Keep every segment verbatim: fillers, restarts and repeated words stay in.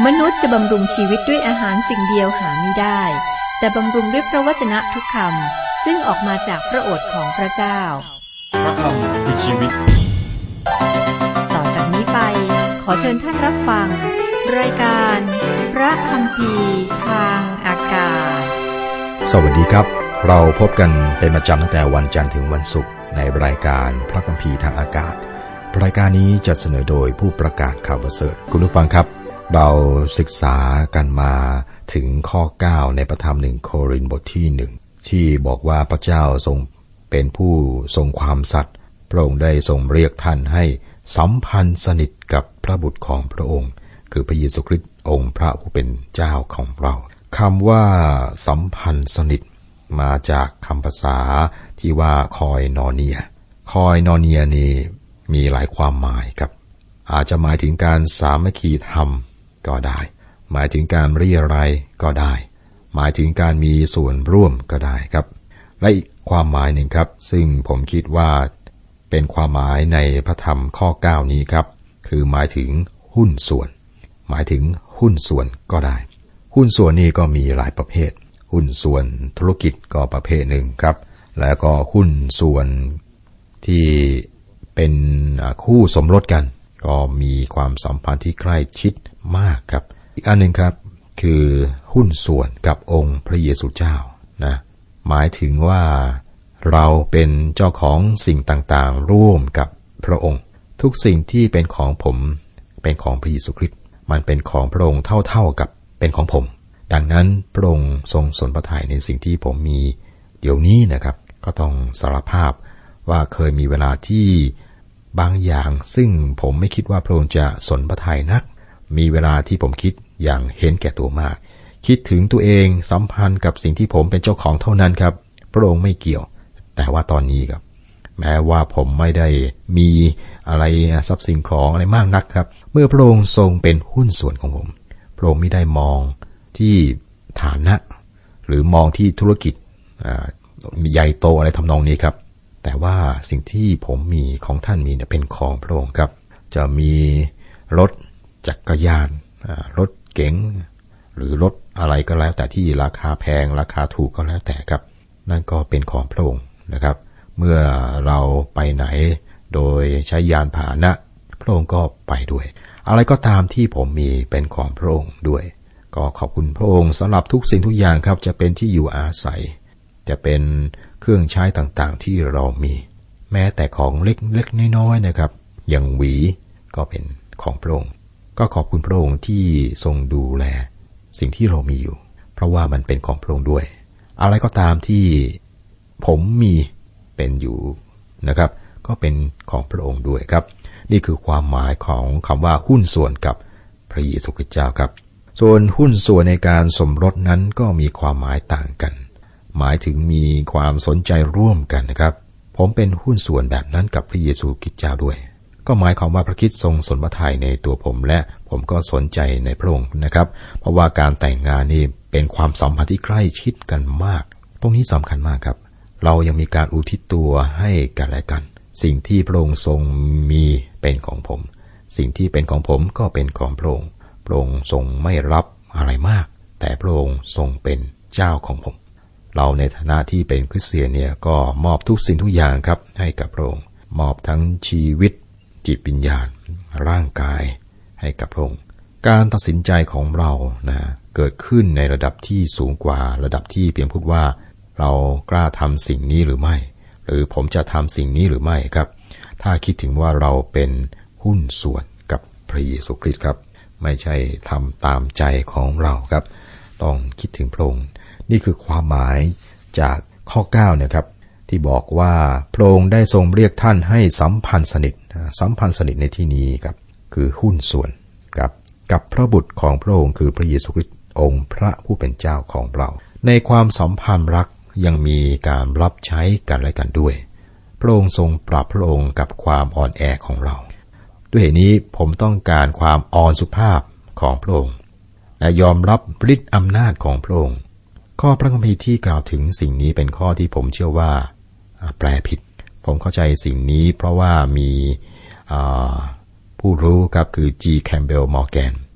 มนุษย์จะบำรุงชีวิตด้วยอาหารสิ่งเดียวหาไม่ได้แต่บำรุงด้วยพระวจนะทุกคำซึ่งออกมาจากพระโอษฐ์ของพระเจ้าพระคำคือชีวิตต่อจากนี้ไปขอเชิญท่านรับฟังรายการพระคัมภีร์ทางอากาศสวัสดีครับเราพบกันเป็นประจำตั้งแต่วันจันทร์ถึงวันศุกร์ในรายการพระคัมภีร์ทางอากาศรายการนี้จะเสนอโดยผู้ประกาศข่าวประเสริฐคุณผู้ฟังครับเราศึกษากันมาถึงข้อเก้าในพระธรรมหนึ่งโครินธ์บทที่หนึ่งที่บอกว่าพระเจ้าทรงเป็นผู้ทรงความสัตย์พระองค์ได้ทรงเรียกท่านให้สัมพันธ์สนิทกับพระบุตรของพระองค์คือพระเยซูคริสต์องค์พระผู้เป็นเจ้าของเราคำว่าสัมพันธ์สนิทมาจากคำภาษาที่ว่าคอยนอเนียคอยนอเนียนี่มีหลายความหมายครับอาจจะหมายถึงการสามัคคีธรรมก็ได้หมายถึงการเรียรัยก็ได้หมายถึงการมีส่วนร่วมก็ได้ครับและอีกความหมายหนึ่งครับซึ่งผมคิดว่าเป็นความหมายในพระธรรมข้อเก้านี้ครับคือหมายถึงหุ้นส่วนหมายถึงหุ้นส่วนก็ได้หุ้นส่วนนี้ก็มีหลายประเภทหุ้นส่วนธุรกิจก็ประเภทหนึ่งครับแล้วก็หุ้นส่วนที่เป็นคู่สมรสกันก็มีความสัมพันธ์ที่ใกล้ชิดมากครับอีกอันหนึ่งครับคือหุ้นส่วนกับองค์พระเยซูเจ้านะหมายถึงว่าเราเป็นเจ้าของสิ่งต่างๆร่วมกับพระองค์ทุกสิ่งที่เป็นของผมเป็นของพระเยซูคริสต์มันเป็นของพระองค์เท่าๆกับเป็นของผมดังนั้นพระองค์ทรงสนพระทัยในสิ่งที่ผมมีเดี๋ยวนี้นะครับก็ต้องสารภาพว่าเคยมีเวลาที่บางอย่างซึ่งผมไม่คิดว่าพระองค์จะสนพระทัยนักมีเวลาที่ผมคิดอย่างเห็นแก่ตัวมากคิดถึงตัวเองสัมพันธ์กับสิ่งที่ผมเป็นเจ้าของเท่านั้นครับพระองค์ไม่เกี่ยวแต่ว่าตอนนี้ครับแม้ว่าผมไม่ได้มีอะไรทรัพย์สินของอะไรมากนักครับเมื่อพระองค์ทรงเป็นหุ้นส่วนของผมพระองค์ไม่ได้มองที่ฐานะหรือมองที่ธุรกิจใหญ่โตอะไรทำนองนี้ครับแต่ว่าสิ่งที่ผมมีของท่านมีเนี่ยเป็นของพระองค์ครับจะมีรถจักรยานรถเก๋งหรือรถอะไรก็แล้วแต่ที่ราคาแพงราคาถูกก็แล้วแต่ครับนั่นก็เป็นของพระองค์นะครับเมื่อเราไปไหนโดยใช้ยานพาหนะพระองค์ก็ไปด้วยอะไรก็ตามที่ผมมีเป็นของพระองค์ด้วยก็ขอบคุณพระองค์สำหรับทุกสิ่งทุกอย่างครับจะเป็นที่อยู่อาศัยจะเป็นเครื่องใช้ต่างๆที่เรามีแม้แต่ของเล็กๆน้อยๆนะครับอย่างหวีก็เป็นของพระองค์ก็ขอบคุณพระองค์ที่ทรงดูแลสิ่งที่เรามีอยู่เพราะว่ามันเป็นของพระองค์ด้วยอะไรก็ตามที่ผมมีเป็นอยู่นะครับก็เป็นของพระองค์ด้วยครับนี่คือความหมายของคำว่าหุ้นส่วนกับพระเยซูคริสต์เจ้าครับส่วนหุ้นส่วนในการสมรสนั้นก็มีความหมายต่างกันหมายถึงมีความสนใจร่วมกันนะครับผมเป็นหุ้นส่วนแบบนั้นกับพระเยซูคริสต์เจ้าด้วยก็หมายความว่าพระคริสต์ทรงสนพระทัยในตัวผมและผมก็สนใจในพระองค์นะครับเพราะว่าการแต่งงานนี่เป็นความสัมพันธ์ที่ใกล้ชิดกันมากตรงนี้สำคัญมากครับเรายังมีการอุทิศตัวให้กันและกันสิ่งที่พระองค์ทรงมีเป็นของผมสิ่งที่เป็นของผมก็เป็นของพระองค์พระองค์ทรงไม่รับอะไรมากแต่พระองค์ทรงเป็นเจ้าของผมเราในฐานะที่เป็นคริสเตียนเนี่ยก็มอบทุกสิ่งทุกอย่างครับให้กับพระองค์มอบทั้งชีวิตจิตวิญญาณร่างกายให้กับพระองค์การตัดสินใจของเรานะเกิดขึ้นในระดับที่สูงกว่าระดับที่เพียงพูดว่าเรากล้าทำสิ่งนี้หรือไม่หรือผมจะทำสิ่งนี้หรือไม่ครับถ้าคิดถึงว่าเราเป็นหุ้นส่วนกับพระเยซูคริสต์ครับไม่ใช่ทำตามใจของเราครับต้องคิดถึงพระองค์นี่คือความหมายจากข้อเก้านะครับที่บอกว่าพระองค์ได้ทรงเรียกท่านให้สัมพันธ์สนิทสัมพันธ์สนิทในที่นี้ครับคือหุ้นส่วนกับกับพระบุตรของพระองค์คือพระเยซูคริสต์องค์พระผู้เป็นเจ้าของเราในความสัมพันธ์รักยังมีการรับใช้กันและกันด้วยพระองค์ทรงปรับพระองค์กับความอ่อนแอของเราด้วยเหตุนี้ผมต้องการความอ่อนสุภาพของพระองค์และยอมรับฤทธิ์อำนาจของพระองค์ข้อพระคัมภีร์ที่กล่าวถึงสิ่งนี้เป็นข้อที่ผมเชื่อว่าแปลผิดผมเข้าใจสิ่งนี้เพราะว่ามีผู้รู้ครับคือ G. Campbell Morgan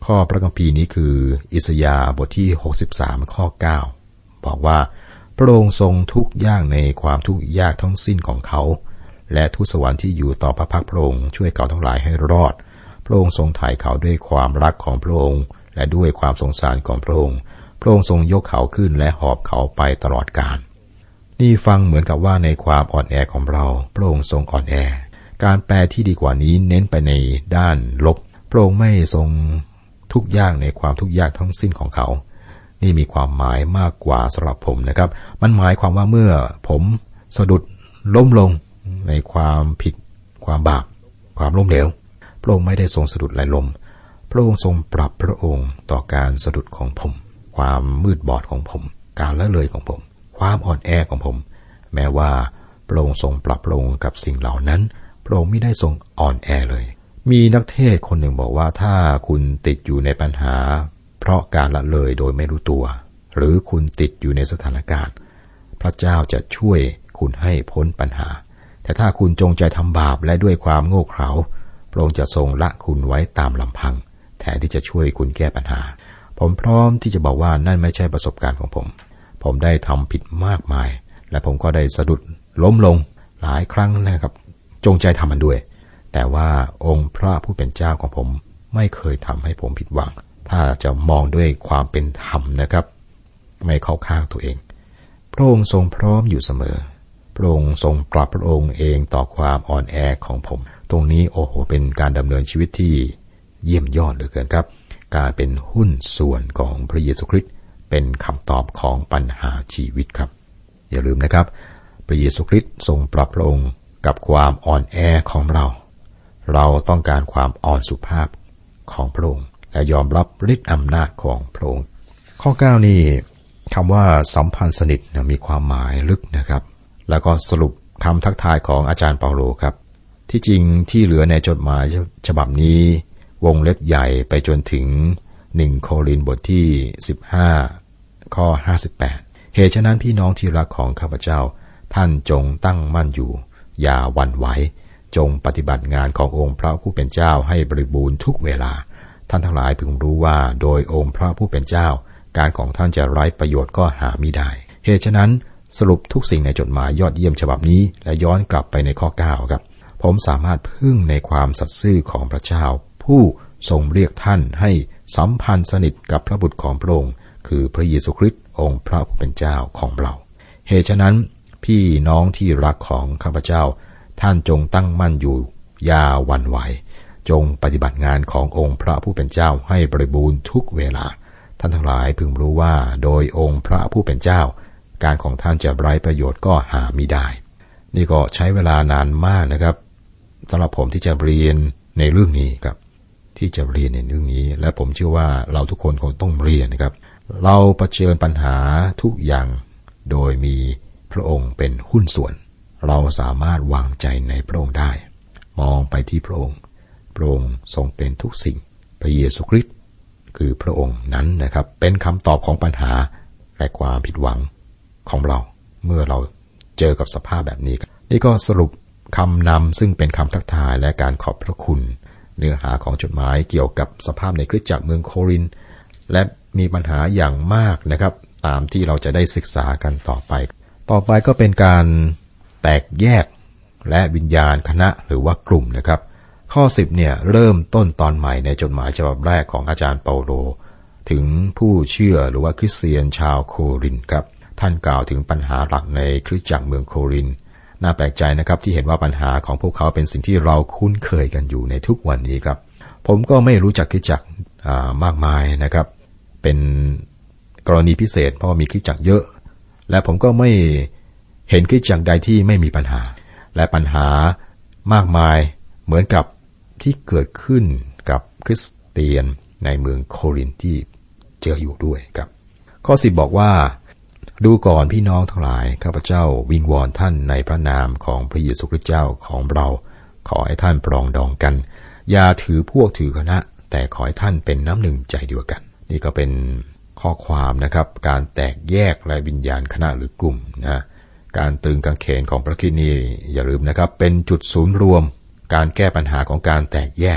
ข้อพระคัมภีร์นี้คืออิสยาห์บทที่หกสิบสามข้อเก้าบอกว่าพระองค์ทรงทุกข์ยากในความทุกข์ยากทั้งสิ้นของเขาและทูตสวรรค์ที่อยู่ต่อพระพักตร์พระองค์ช่วยเขาทั้งหลายให้รอดพระองค์ทรงไถ่เขาด้วยความรักของพระองค์และด้วยความสงสารของพระองค์พระองค์ทรงยกเขาขึ้นและหอบเขาไปตลอดกาลนี่ฟังเหมือนกับว่าในความอ่อนแอของเราพระองค์ทรงอ่อนแอการแปลที่ดีกว่านี้เน้นไปในด้านลบพระองค์ไม่ทรงทุกข์ยากในความทุกข์ยากทั้งสิ้นของเขานี่มีความหมายมากกว่าสำหรับผมนะครับมันหมายความว่าเมื่อผมสะดุดล้มลงในความผิดความบาปความล้มเหลวพระองค์ไม่ได้ทรงสะดุดไหลล้มพระองค์ทรงปรับพระองค์ต่อการสะดุดของผมความมืดบอดของผมการละเลยของผมความอ่อนแอของผมแม้ว่าพระองค์ทรงปรับพระองค์กับสิ่งเหล่านั้นพระองค์ไม่ได้ทรงอ่อนแอเลยมีนักเทศคนหนึ่งบอกว่าถ้าคุณติดอยู่ในปัญหาเพราะการละเลยโดยไม่รู้ตัวหรือคุณติดอยู่ในสถานการณ์พระเจ้าจะช่วยคุณให้พ้นปัญหาแต่ถ้าคุณจงใจทำบาปและด้วยความโง่เขลาพระองค์จะทรงละคุณไว้ตามลำพังแทนที่จะช่วยคุณแก้ปัญหาผมพร้อมที่จะบอกว่านั่นไม่ใช่ประสบการณ์ของผมผมได้ทำผิดมากมายและผมก็ได้สะดุดล้มลงหลายครั้งนะครับจงใจทำมันด้วยแต่ว่าองค์พระผู้เป็นเจ้าของผมไม่เคยทำให้ผมผิดหวังถ้าจะมองด้วยความเป็นธรรมนะครับไม่เข้าข้างตัวเองพระองค์ทรงพร้อมอยู่เสมอพระองค์ทรงปรับพระองค์เองต่อความอ่อนแอของผมตรงนี้โอ้โหเป็นการดำเนินชีวิตที่เยี่ยมยอดเหลือเกินครับการเป็นหุ้นส่วนของพระเยซูคริสต์เป็นคำตอบของปัญหาชีวิตครับอย่าลืมนะครับพระเยซูคริสต์ทรงปรับพระองค์กับความอ่อนแอของเราเราต้องการความอ่อนสุภาพของพระองค์และยอมรับฤทธิ์อำนาจของพระองค์ข้อเก้านี่คำว่าสัมพันธ์สนิทมีความหมายลึกนะครับแล้วก็สรุปคำทักทายของอาจารย์เปาโลครับที่จริงที่เหลือในจดหมายฉบับนี้วงเล็บใหญ่ไปจนถึงหนึ่งโครินธ์บทที่สิบห้าข้อห้าสิบแปดเหตุฉะนั้นพี่น้องที่รักของข้าพเจ้าท่านจงตั้งมั่นอยู่อย่าหวั่นไหวจงปฏิบัติงานขององค์พระผู้เป็นเจ้าให้บริบูรณ์ทุกเวลาท่านทั้งหลายพึงรู้ว่าโดยองค์พระผู้เป็นเจ้าการของท่านจะไร้ประโยชน์ก็หามิได้เหตุฉะนั้นสรุปทุกสิ่งในจดหมายยอดเยี่ยมฉบับนี้และย้อนกลับไปในข้อเก้าครับผมสามารถพึ่งในความสัตย์ซื่อของพระเจ้าผู้ทรงเรียกท่านให้สัมพันธ์สนิทกับพระบุตรของพระองค์คือพระเยซูคริสต์องค์พระผู้เป็นเจ้าของเราเหตุฉะนั้นพี่น้องที่รักของข้าพเจ้าท่านจงตั้งมั่นอยู่อย่าหวั่นไหวจงปฏิบัติงานขององค์พระผู้เป็นเจ้าให้บริบูรณ์ทุกเวลาท่านทั้งหลายพึงรู้ว่าโดยองค์พระผู้เป็นเจ้าการของท่านจะไร้ประโยชน์ก็หามิได้นี่ก็ใช้เวลานานมากนะครับสำหรับผมที่จะเรียนในเรื่องนี้ครับที่จะเรียนในเรื่องนี้และผมเชื่อว่าเราทุกคนคงต้องเรียนนะครับเราเผชิญปัญหาทุกอย่างโดยมีพระองค์เป็นหุ้นส่วนเราสามารถวางใจในพระองค์ได้มองไปที่พระองค์พระองค์ทรงเป็นทุกสิ่งพระเยซูคริสต์คือพระองค์นั้นนะครับเป็นคำตอบของปัญหาและความผิดหวังของเราเมื่อเราเจอกับสภาพแบบนี้นี่ก็สรุปคำนำซึ่งเป็นคำทักทายและการขอบพระคุณเนื้อหาของจดหมายเกี่ยวกับสภาพในคริสตจักรเมืองโครินธ์และมีปัญหาอย่างมากนะครับตามที่เราจะได้ศึกษากันต่อไปต่อไปก็เป็นการแตกแยกและวิญญาณคณะหรือว่ากลุ่มนะครับข้อสิบเนี่ยเริ่มต้นตอนใหม่ในจดหมายฉบับแรกของอาจารย์เปาโลถึงผู้เชื่อหรือว่าคริสเตียนชาวโครินธ์ครับท่านกล่าวถึงปัญหาหลักในคริสตจักรเมืองโครินธ์น่าแปลกใจนะครับที่เห็นว่าปัญหาของพวกเขาเป็นสิ่งที่เราคุ้นเคยกันอยู่ในทุกวันนี้ครับผมก็ไม่รู้จักคริสตจักรมากมายนะครับเป็นกรณีพิเศษเพราะมีคริสตจักรเยอะและผมก็ไม่เห็นคริสตจักรใดที่ไม่มีปัญหาและปัญหามากมายเหมือนกับที่เกิดขึ้นกับคริสเตียนในเมืองโครินธ์ที่เจออยู่ด้วยครับข้อสิบบอกว่าดูก่อนพี่น้องทั้งหลายข้าพเจ้าวิงวอนท่านในพระนามของพระเยซูคริสต์เจ้าของเราขอให้ท่านปรองดองกันอย่าถือพวกถือคณะแต่ขอให้ท่านเป็นน้ำหนึ่งใจเดียวกันนี่ก็เป็นข้อความนะครับการแตกแยกและวิญญาณคณะหรือกลุ่มนะการตรึงกางเขนของพระคริสต์นี่อย่าลืมนะครับเป็นจุดศูนย์รวมการแก้ปัญหาของการแตกแยก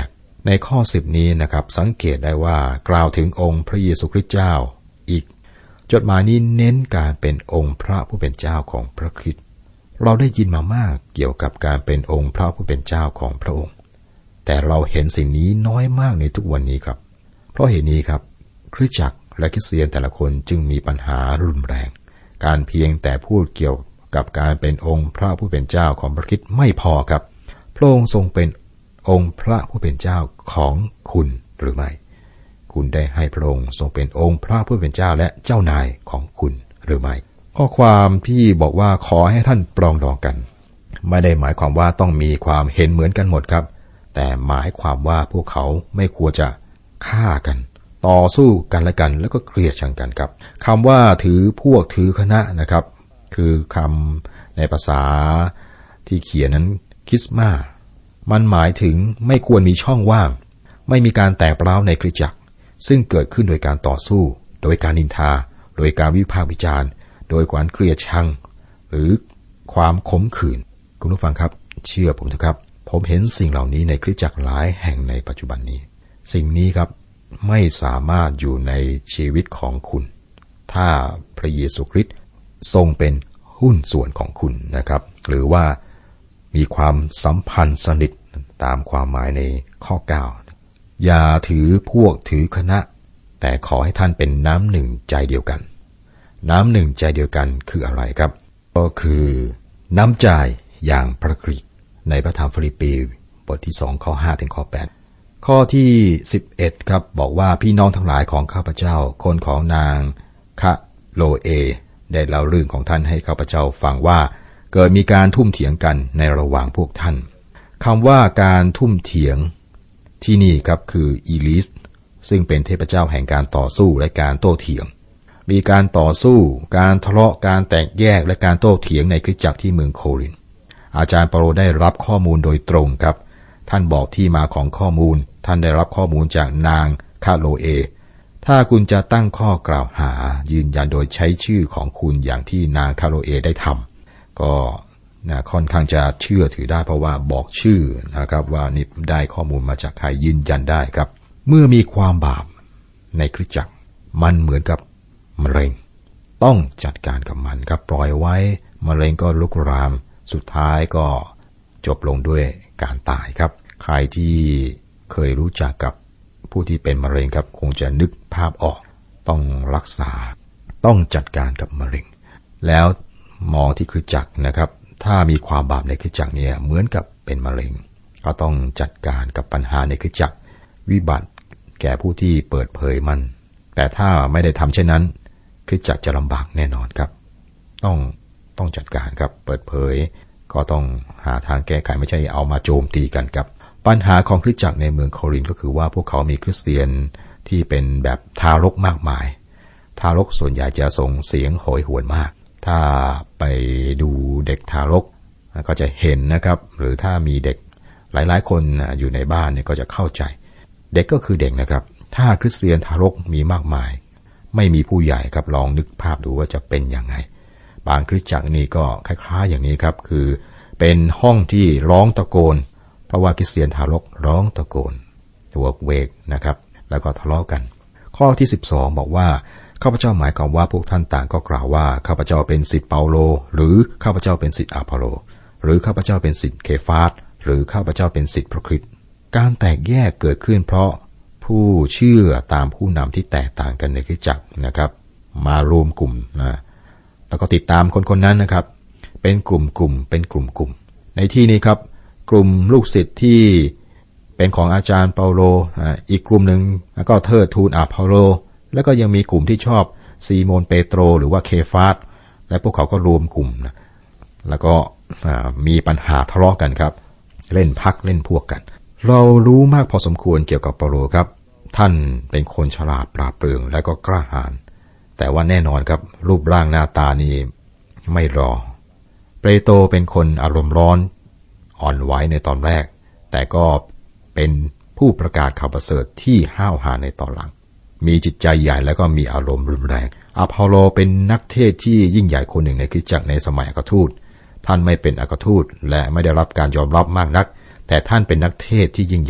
ในข้อสิบนี้นะครับสังเกตได้ว่ากล่าวถึงองค์พระเยซูคริสต์เจ้าอีกจดหมายนี้เน้นการเป็นองค์พระผู้เป็นเจ้าของพระคริสต์เราได้ยินมามากเกี่ยวกับการเป็นองค์พระผู้เป็นเจ้าของพระองค์แต่เราเห็นสิ่งนี้น้อยมากในทุกวันนี้ครับเพราะเหตุนี้ครับคริสตจักรและคริสเตียนแต่ละคนจึงมีปัญหารุนแรงการเพียงแต่พูดเกี่ยวกับการเป็นองค์พระผู้เป็นเจ้าของพระคริสต์ไม่พอครับพระองค์ทรงเป็นองค์พระผู้เป็นเจ้าของคุณหรือไม่คุณได้ให้พระองค์ทรงเป็นองค์พระผู้เป็นเจ้าและเจ้านายของคุณหรือไม่ข้อความที่บอกว่าขอให้ท่านปรองดองกันไม่ได้หมายความว่าต้องมีความเห็นเหมือนกันหมดครับแต่หมายความว่าพวกเขาไม่ควรจะฆ่ากันต่อสู้กันและกันแล้วก็เกลียดชังกันครับคำว่าถือพวกถือคณะนะครับคือคำในภาษาที่เขียนนั้นคิสมามันหมายถึงไม่ควรมีช่องว่างไม่มีการแตกร้าวในคริสตจักรซึ่งเกิดขึ้นโดยการต่อสู้โดยการนินทาโดยการวิพากษ์วิจารณ์โดยการเกลียดชังหรือความขมขื่นคุณผู้ฟังครับเชื่อผมเถอะครับผมเห็นสิ่งเหล่านี้ในคริสตจักรหลายแห่งในปัจจุบันนี้สิ่งนี้ครับไม่สามารถอยู่ในชีวิตของคุณถ้าพระเยซูคริสต์ทรงเป็นหุ้นส่วนของคุณนะครับหรือว่ามีความสัมพันธ์สนิทตามความหมายในข้อเก้าอย่าถือพวกถือคณะแต่ขอให้ท่านเป็นน้ำหนึ่งใจเดียวกันน้ำหนึ่งใจเดียวกันคืออะไรครับก็คือน้ำใจอย่างพระคริสต์ในพระธรรมฟิลิปปีบทที่สองข้อห้าถึงข้อแปดข้อที่สิบเอ็ดครับบอกว่าพี่น้องทั้งหลายของข้าพเจ้าคนของนางคะโลเอได้เล่าเรื่องของท่านให้ข้าพเจ้าฟังว่าเกิดมีการทุ่มเถียงกันในระหว่างพวกท่านคำว่าการทุ่มเถียงที่นี่ครับคืออีลิสซึ่งเป็นเทพเจ้าแห่งการต่อสู้และการโต้เถียงมีการต่อสู้การทะเลาะการแตกแยกและการโต้เถียงในคริสตจักรที่เมืองโครินธ์อาจารย์เปาโลได้รับข้อมูลโดยตรงครับท่านบอกที่มาของข้อมูลท่านได้รับข้อมูลจากนางคาโลเอถ้าคุณจะตั้งข้อกล่าวหายืนยันโดยใช้ชื่อของคุณอย่างที่นางคาโลเอได้ทำก็นะค่อนข้างจะเชื่อถือได้เพราะว่าบอกชื่อนะครับว่านี่ได้ข้อมูลมาจากใครยืนยันได้ครับเมื่อมีความบาปในคริสตจักรมันเหมือนกับมะเร็งต้องจัดการกับมันครับปล่อยไว้มะเร็งก็ลุกรามสุดท้ายก็จบลงด้วยการตายครับใครที่เคยรู้จักกับผู้ที่เป็นมะเร็งครับคงจะนึกภาพออกต้องรักษาต้องจัดการกับมะเร็งแล้วมองที่คริสตจักรนะครับถ้ามีความบาปในคริสตจักรเนี่ยเหมือนกับเป็นมะเร็งก็ต้องจัดการกับปัญหาในคริสตจักรวิบัติแก่ผู้ที่เปิดเผยมันแต่ถ้าไม่ได้ทำเช่นนั้นคริสตจักรจะลำบากแน่นอนครับต้องต้องจัดการครับเปิดเผยก็ต้องหาทางแก้ไขไม่ใช่เอามาโจมตีกันครับปัญหาของคริสตจักรในเมืองโครินธ์ก็คือว่าพวกเขามีคริสเตียนที่เป็นแบบทารกมากมายทารกส่วนใหญ่จะส่งเสียงโหยหวนมากถ้าไปดูเด็กทารกก็จะเห็นนะครับหรือถ้ามีเด็กหลายๆคนอยู่ในบ้านเนี่ยก็จะเข้าใจเด็กก็คือเด็กนะครับถ้าคริสเตียนทารกมีมากมายไม่มีผู้ใหญ่ครับลองนึกภาพดูว่าจะเป็นยังไงบางคริสตจักรนี่ก็คล้ายๆอย่างนี้ครับคือเป็นห้องที่ร้องตะโกนเพราะว่าคริสเตียนทารกร้องตะโกนโวกเวกนะครับแล้วก็ทะเลาะกันข้อที่สิบสองบอกว่าข้าพเจ้าหมายความว่าพวกท่านต่างก็กล่าวว่าข้าพเจ้าเป็นศิษย์เปาโลหรือข้าพเจ้าเป็นศิษย์อาโปโลหรือข้าพเจ้าเป็นศิษย์เคฟาสหรือข้าพเจ้าเป็นศิษย์พระคริสต์การแตกแยกเกิดขึ้นเพราะผู้เชื่อตามผู้นำที่แตกต่างกันในคริสตจักรนะครับมารวมกลุ่มนะแล้วก็ติดตามคนคนนั้นนะครับเป็นกลุ่มกลุ่มเป็นกลุ่มกลุ่มในที่นี้ครับกลุ่มลูกศิษย์ที่เป็นของอาจารย์เปาโลอีกกลุ่มหนึ่งแล้วก็เทิดทูนอาโปโลแล้วก็ยังมีกลุ่มที่ชอบซีโมนเปโตรหรือว่าเคฟาสและพวกเขาก็รวมกลุ่มนะแล้วก็มีปัญหาทะเลาะกันครับเล่นพักเล่นพวกกันเรารู้มากพอสมควรเกี่ยวกับเปาโลครับท่านเป็นคนฉลาดปราดเปรื่องและก็กล้าหาญแต่ว่าแน่นอนครับรูปร่างหน้าตานี่ไม่รอเปโตรเป็นคนอารมณ์ร้อนอ่อนไหวในตอนแรกแต่ก็เป็นผู้ประกาศข่าวประเสริฐที่ห้าวหาญในตอนหลังมีจิตใจใหญ่แล้วก็มีอารมณ์รุนแรงอพอลโลเป็นนักเทศที่ยิ่งใหญ่คนหนึ่งในคริสตจักรในสมัยอัครทูตท่านไม่เป็นอัครทูตและไม่ได้รับการยอมรับมากนักแต่ท่านเป็นนักเทศที่ยิ่งใหญ่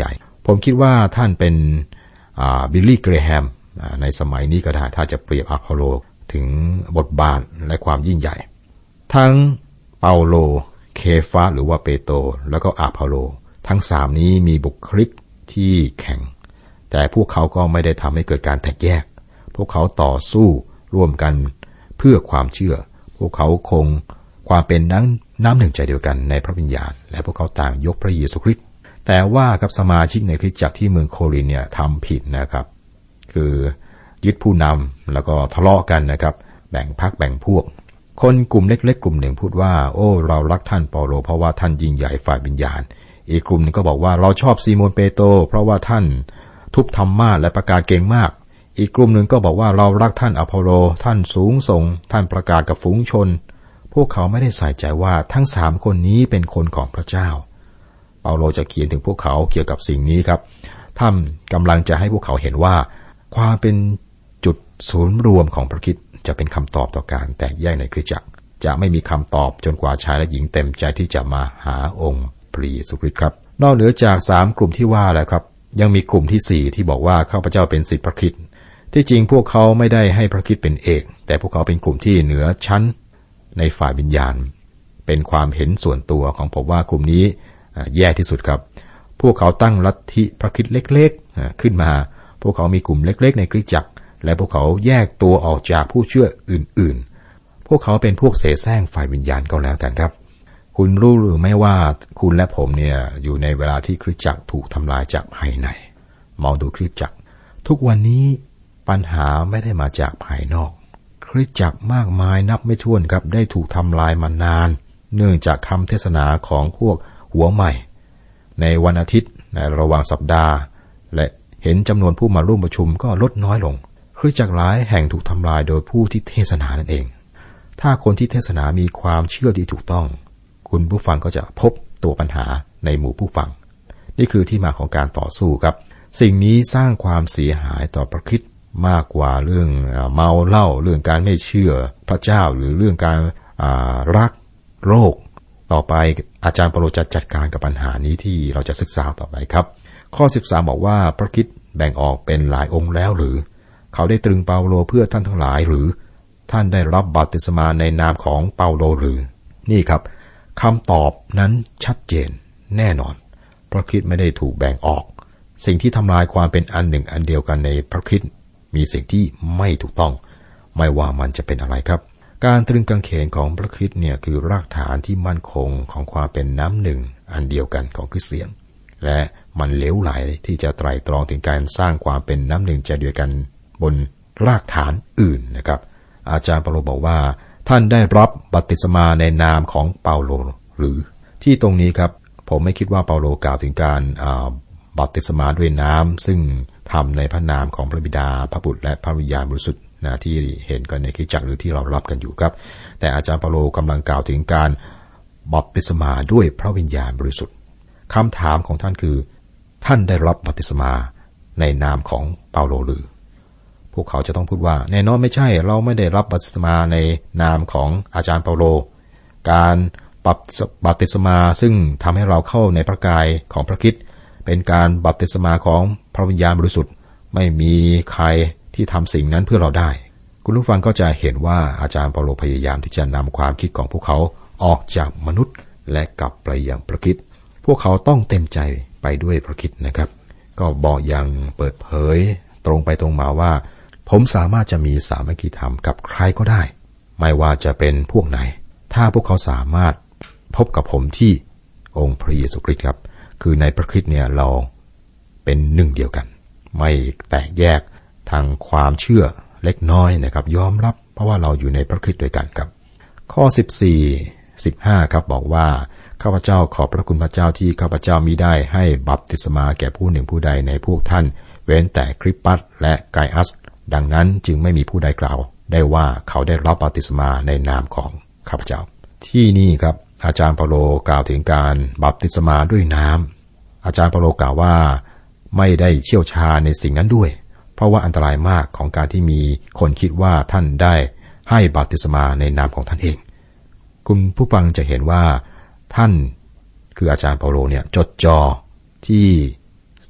ผมคิดว่าท่านเป็นบิลลี่ เกรแฮมในสมัยนี้ก็ได้ถ้าจะเปรียบอพอลโลถึงบทบาทและความยิ่งใหญ่ทั้งเปาโลเคฟาหรือว่าเปโตรแล้วก็อาพอลโลทั้งสามนี้มีบุคลิกที่แข็งแต่พวกเขาก็ไม่ได้ทำให้เกิดการแตกแยกพวกเขาต่อสู้ร่วมกันเพื่อความเชื่อพวกเขาคงความเป็นน้ำน้ำหนึ่งใจเดียวกันในพระวิญญาณและพวกเขาต่างยกพระเยซูคริสต์แต่ว่ากับสมาชิกในคริสตจักรที่เมืองโครินธ์เนี่ยทำผิดนะครับคือยึดผู้นำแล้วก็ทะเลาะกันนะครับแบ่งพรรคแบ่งพวกคนกลุ่มเล็กๆกลุ่มหนึ่งพูดว่าโอ้เรารักท่านเปาโลเพราะว่าท่านยิ่งใหญ่ฝ่ายวิญญาณอีกกลุ่มหนึ่งก็บอกว่าเราชอบซีโมนเปโตรเพราะว่าท่านทุบธรรมาสและประกาศเก่งมากอีกกลุ่มหนึ่งก็บอกว่าเรารักท่านอพอลโลท่านสูงส่งท่านประกาศกับฝูงชนพวกเขาไม่ได้ใส่ใจว่าทั้งสามคนนี้เป็นคนของพระเจ้าเปาโลจะเขียนถึงพวกเขาเกี่ยวกับสิ่งนี้ครับท่านกำลังจะให้พวกเขาเห็นว่าความเป็นจุดศูนย์รวมของพระคริสต์จะเป็นคำตอบต่อการแตกแยกในคริสตจักรจะไม่มีคำตอบจนกว่าชายและหญิงเต็มใจที่จะมาหาองค์พระเยซูคริสต์ครับนอกเหนือจากสามกลุ่มที่ว่าแล้วครับยังมีกลุ่มที่สี่ที่บอกว่าข้าพเจ้าเป็นศิษย์พระคริสต์ที่จริงพวกเขาไม่ได้ให้พระคริสต์เป็นเอกแต่พวกเขาเป็นกลุ่มที่เหนือชั้นในฝ่ายวิญญาณเป็นความเห็นส่วนตัวของผมว่ากลุ่มนี้แย่ที่สุดครับพวกเขาตั้งลัทธิพระคริสต์เล็กๆขึ้นมาพวกเขามีกลุ่มเล็กๆในคริสตจักรและพวกเขาแยกตัวออกจากผู้เชื่ออื่นๆพวกเขาเป็นพวกเสแสร้งฝ่ายวิญญาณก็แล้วกันครับคุณรู้หรือไม่ว่าคุณและผมเนี่ยอยู่ในเวลาที่คริสตจักรถูกทำลายจากภายในมองดูคริสตจักรทุกวันนี้ปัญหาไม่ได้มาจากภายนอกคริสตจักรมากมายนับไม่ถ้วนครับได้ถูกทำลายมานานเนื่องจากคำเทศนาของพวกหัวใหม่ในวันอาทิตย์ในระหว่างสัปดาห์และเห็นจำนวนผู้มาร่วมประชุมก็ลดน้อยลงคริสตจักรหลายแห่งถูกทำลายโดยผู้ที่เทศนานั่นเองถ้าคนที่เทศนามีความเชื่อที่ถูกต้องคุณผู้ฟังก็จะพบตัวปัญหาในหมู่ผู้ฟังนี่คือที่มาของการต่อสู้ครับสิ่งนี้สร้างความเสียหายต่อพระคริสต์มากกว่าเรื่องเมาเหล้าเรื่องการไม่เชื่อพระเจ้าหรือเรื่องการรักโรคต่อไปอาจารย์เปาโลจะจัดการกับปัญหานี้ที่เราจะศึกษาต่อไปครับข้อสิบสามบอกว่าพระคริสต์แบ่งออกเป็นหลายองค์แล้วหรือเขาได้ตรึงเปาโลเพื่อท่านทั้งหลายหรือท่านได้รับบัพติศมาในนามของเปาโลหรือนี่ครับคำตอบนั้นชัดเจนแน่นอนพระคริสต์ไม่ได้ถูกแบ่งออกสิ่งที่ทำลายความเป็นอันหนึ่งอันเดียวกันในพระคริสต์มีสิ่งที่ไม่ถูกต้องไม่ว่ามันจะเป็นอะไรครับการตรึงกางเขนของพระคริสต์เนี่ยคือรากฐานที่มั่นคงของความเป็นน้ำหนึ่งอันเดียวกันของคริสเตียนและมันเหลวไหลที่จะไตร่ตรองถึงการสร้างความเป็นน้ำหนึ่งใจเดียวกันบนรากฐานอื่นนะครับอาจารย์เปาโลบอกว่าท่านได้รับบัพติศมาในนามของเปาโลหรือที่ตรงนี้ครับผมไม่คิดว่าเปาโลกล่าวถึงการบัพติศมาด้วยน้ำซึ่งทำในพระนามของพระบิดาพระบุตรและพระวิญญาณบริสุทธิ์นะที่เห็นกันในคริสตจักรหรือที่เรารับกันอยู่ครับแต่อาจารย์เปาโลกำลังกล่าวถึงการบัพติศมาด้วยพระวิญญาณบริสุทธิ์คำถามของท่านคือท่านได้รับบัพติศมาในนามของเปาโลหรือพวกเขาจะต้องพูดว่าแน่นอนไม่ใช่เราไม่ได้รับบัพติศมาในนามของอาจารย์เปาโลการบัพติศมาซึ่งทำให้เราเข้าในพระกายของพระคริสต์เป็นการบัพติศมาของพระวิญญาณบริสุทธิ์ไม่มีใครที่ทำสิ่งนั้นเพื่อเราได้คุณผู้ฟังก็จะเห็นว่าอาจารย์เปาโลพยายามที่จะนำความคิดของพวกเขาออกจากมนุษย์และกลับไปยังพระคริสต์พวกเขาต้องเต็มใจไปด้วยพระคริสต์นะครับก็บอกอย่างเปิดเผยตรงไปตรงมาว่าผมสามารถจะมีสามัคคีธรรมกับใครก็ได้ไม่ว่าจะเป็นพวกไหนถ้าพวกเขาสามารถพบกับผมที่องค์พระเยซูคริสต์ครับคือในพระคริสต์เนี่ยเราเป็นหนึ่งเดียวกันไม่แตกแยกทางความเชื่อเล็กน้อยนะครับยอมรับเพราะว่าเราอยู่ในพระคริสต์ด้วยกันครับข้อสิบสี่ สิบห้าครับบอกว่าข้าพเจ้าขอบพระคุณพระเจ้าที่ข้าพเจ้ามิได้ให้บัพติศมาแก่ผู้หนึ่งผู้ใดในพวกท่านเว้นแต่คริปปัสและไกอัสดังนั้นจึงไม่มีผู้ใดกล่าวได้ว่าเขาได้รับบัพติศมาในนามของข้าพเจ้าที่นี่ครับอาจารย์เปาโลกล่าวถึงการบัพติศมาด้วยน้ำอาจารย์เปาโลกล่าวว่าไม่ได้เชี่ยวชาญในสิ่งนั้นด้วยเพราะว่าอันตรายมากของการที่มีคนคิดว่าท่านได้ให้บัพติศมาในนามของท่านเองคุณผู้ฟังจะเห็นว่าท่านคืออาจารย์เปาโลเนี่ยจดจ่อที่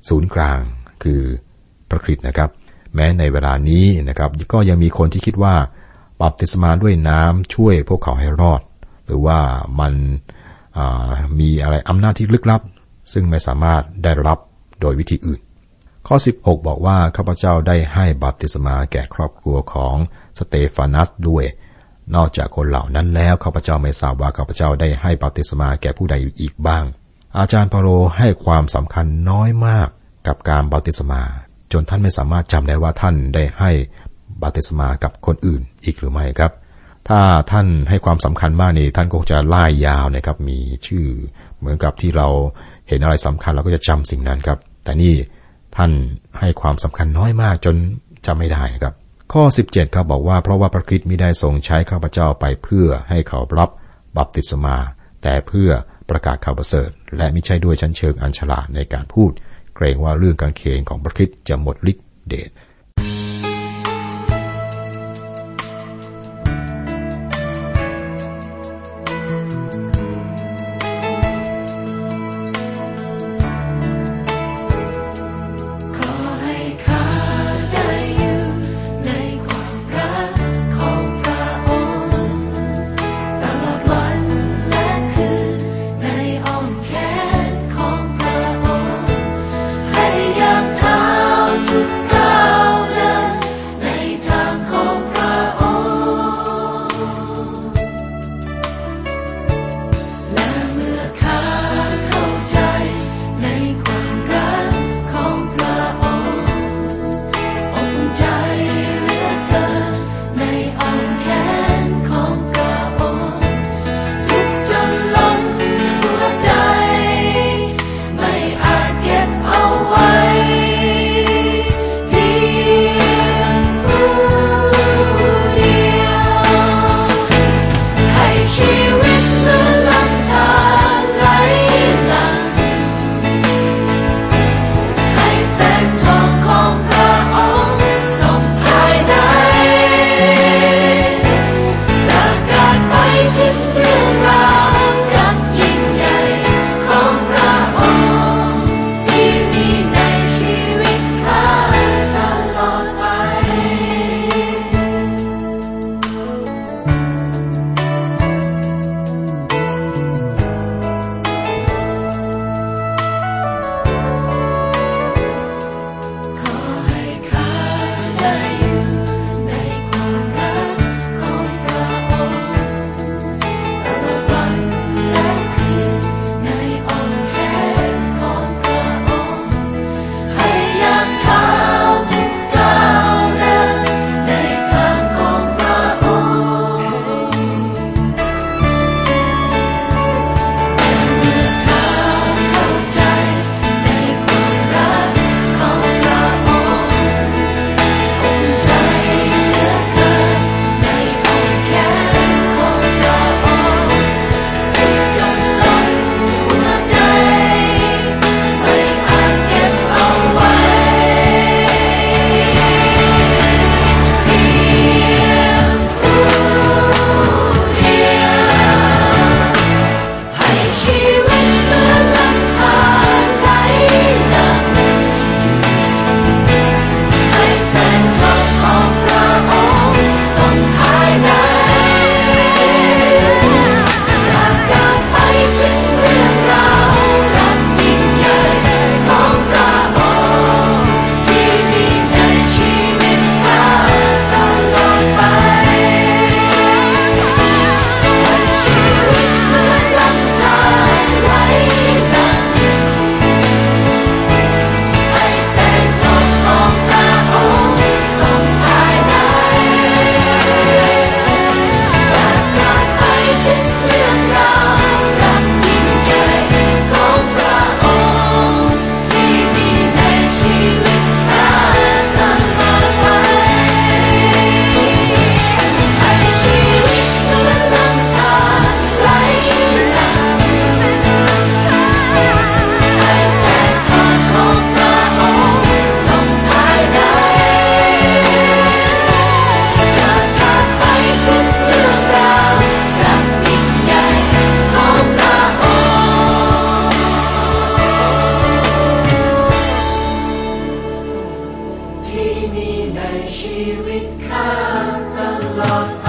ศูนย์กลางคือพระคริสต์นะครับแม้ในเวลานี้นะครับก็ยังมีคนที่คิดว่าบัพติศมาด้วยน้ำช่วยพวกเขาให้รอดหรือว่ามันมีอะไรอำนาจที่ลึกลับซึ่งไม่สามารถได้รับโดยวิธีอื่นข้อสิบหกบอกว่าข้าพเจ้าได้ให้บัพติศมาแก่ครอบครัวของสเตฟานัสด้วยนอกจากคนเหล่านั้นแล้วข้าพเจ้าไม่ทราบว่าข้าพเจ้าได้ให้บัพติศมาแก่ผู้ใดอีกบ้างอาจารย์เปาโลให้ความสำคัญน้อยมากกับการบัพติศมาจนท่านไม่สามารถจำได้ว่าท่านได้ให้บัพติศมากับคนอื่นอีกหรือไม่ครับถ้าท่านให้ความสำคัญมากนี่ท่านคงจะไล่ยาวนะครับมีชื่อเหมือนกับที่เราเห็นอะไรสำคัญเราก็จะจำสิ่งนั้นครับแต่นี่ท่านให้ความสำคัญน้อยมากจนจำไม่ได้ครับข้อสิบเจ็ดครับบอกว่าเพราะว่าพระคริสต์มิได้ทรงใช้ข้าพเจ้าไปเพื่อให้เขารับบัพติศมาแต่เพื่อประกาศข่าวประเสริฐและมิใช่ด้วยชั้นเชิงอันฉลาดในการพูดเกรงว่าเรื่องกางเขนของพระคริสต์จะหมดฤทธิ์เดชให้ยามเท้าทุกก้าวมีในชีวิตข้าตลอด